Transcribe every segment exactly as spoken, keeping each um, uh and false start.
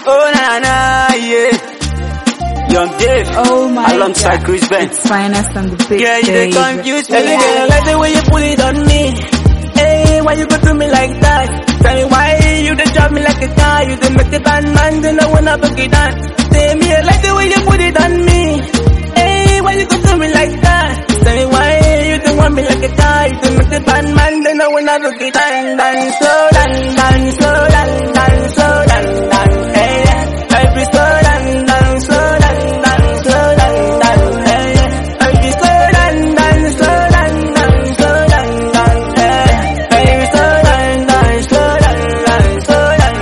Oh na na, yeah. Young Dave, oh my alongside God. Chris Ben. It's finest on the big Yeah, you stage. dey confuse me. Every girl like the way you put it on me. Hey, why you go to me like that? Tell me why you dey drive me like a car. You dey make the bad man, then I wanna book it down. Say me, I like the way you put it on me. Hey, why you go to me like that? Tell me why you don't want me like a car. You dey make the bad man, then I wanna book it down. Dance so, dance, dance so, dance, dance so, dance, dance. Hey, every so, dance, dance so, dance, dance so, dance, dance. Hey, every so, dance, dance so, dance, dance so, dance, dance. Hey, every so, dance, dance so, dance, dance so, dance,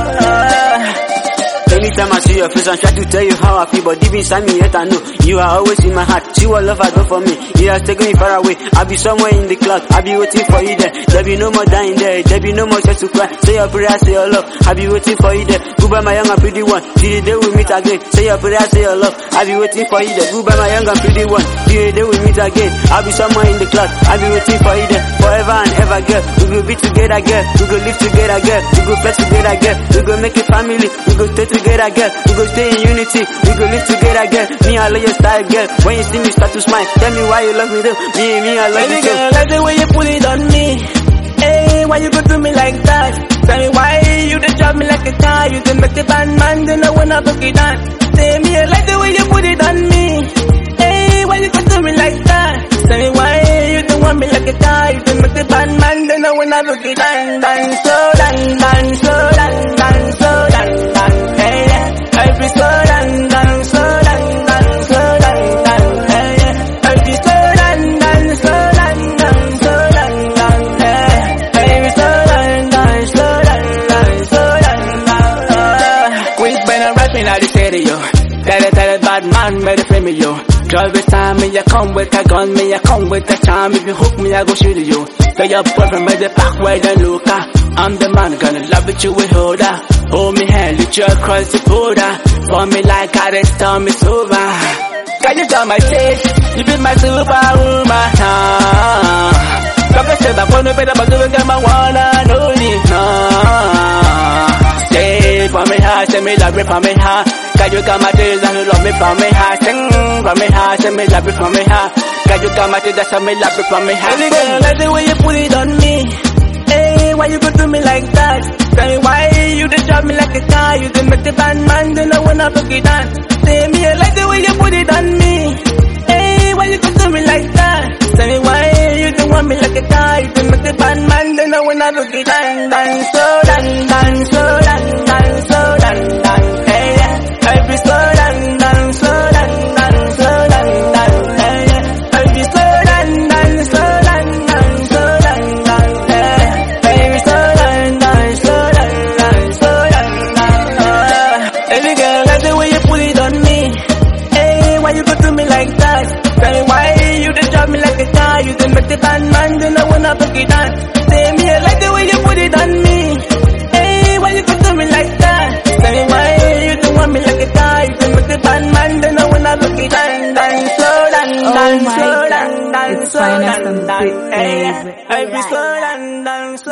dance. Anytime I see your face, I'm trying to tell you how I feel, but deep inside me, yet I know you are always in my heart. See what love I do for me. It has taken me far away. I'll be somewhere in the cloud. I'll be waiting for you there. There be no more dying there. There be no more tears to cry. Say your prayer, say your love. I'll be waiting for you there. Goodbye, my young and pretty one. Till the day we meet again. Say your prayer, say your love. I'll be waiting for you there. Goodbye, my young and pretty one. Till the day we meet again. I'll be somewhere in the cloud. I'll be waiting for you there. Forever and ever, girl. We will be together, girl. We will live together, girl. We will flex together, girl. We will make a family. We will stay together, girl. We will stay in unity. We will live together, girl. Me, I love your style, girl. When you see me start to smile, tell me why you love me though. Me, me, I love Every you too. girl like the way you put it on me. Hey, why you go to me like that? Tell me why you dey drive me like a car. You dey make the bad man, then I wanna book it down. Say me, I like the way you put it on me. Hey, why you go to me like that? Tell me why you don't want me like a car. You dey make the bad man, then I wanna book it down. Dance so, dance, dance so, dance, dance so, dance, dance. Hey, every so, dance, dance so, dance, dance so, dance, dance. Hey, every so, dance, dance so, dance, dance so, dance, dance. Hey, every so, dance, dance so, dance, dance so, dance, dance. Queen's been a rapping at the stereo. Tell it, tell it, bad man, made it for me, yo. Drive this time, me, I come with a gun, me, I come with a charm. If you hook me, I go shoot you. Tell your boyfriend, made the back way, then look out. I'm the man, gonna love it, you will hold her. Hold me hand, lift you across the border. For me like I just tell me it's over. Can you tell my taste? You be my superwoman. Like I said, I'm gonna be the best of them, I wanna know it. Say for me heart, say me love it for me heart. Can you come at it, and you love me for me heart. Sing for me heart, say me love it for me heart. Can you come at it, that's me love it for me heart. Every girl like the way you put it on me. Hey, why you go to me like that? Tell me why you dey drive me like a car. You dey make the bad man, then I wanna book it down. Say me, I like the way you put it on me. Hey, why you go to me like that? Tell me why you don't want me like a car. You dey make the bad man, then I wanna book it down. Dance so, dance, dance so, dance, dance so, dance, dance. Hey, every so, dance, dance so, dance, dance so, dance, dance. Hey, every so, dance, dance so, dance, dance so, dance, dance. Hey, every so, dance, dance so, dance, dance so, dance, dance. Every girl like the way you put it on me. Hey, why you go to me like that? Tell me why you dey drive me like a car. You dey make the bad man, then I wanna book it down. Say me, I like the way you put it on me. Hey, why you go to me like that? Tell me why you don't want me like a car. You dey make the bad man, then I wanna book it down. Dance slow, dance, Oh dance my slow, God. dance, dance It's slow, finest dance, on the dance. big Hey, stage. every slow, dance, dance slow.